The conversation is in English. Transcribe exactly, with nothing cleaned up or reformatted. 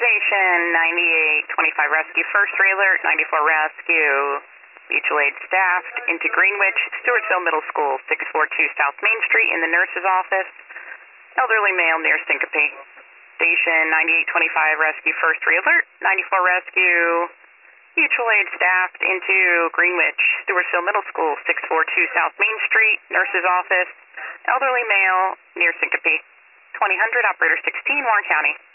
Station ninety-eight twenty-five Rescue, first alert, ninety-four Rescue. Mutual aid staffed into Greenwich, Stewartsville Middle School, six forty-two South Main Street in the nurse's office. Elderly male near syncope. Station ninety-eight twenty-five Rescue, first alert, ninety-four Rescue. Mutual aid staffed into Greenwich, Stewartsville Middle School, six forty-two South Main Street, nurse's office. Elderly male near syncope. twenty hundred, operator sixteen, Warren County.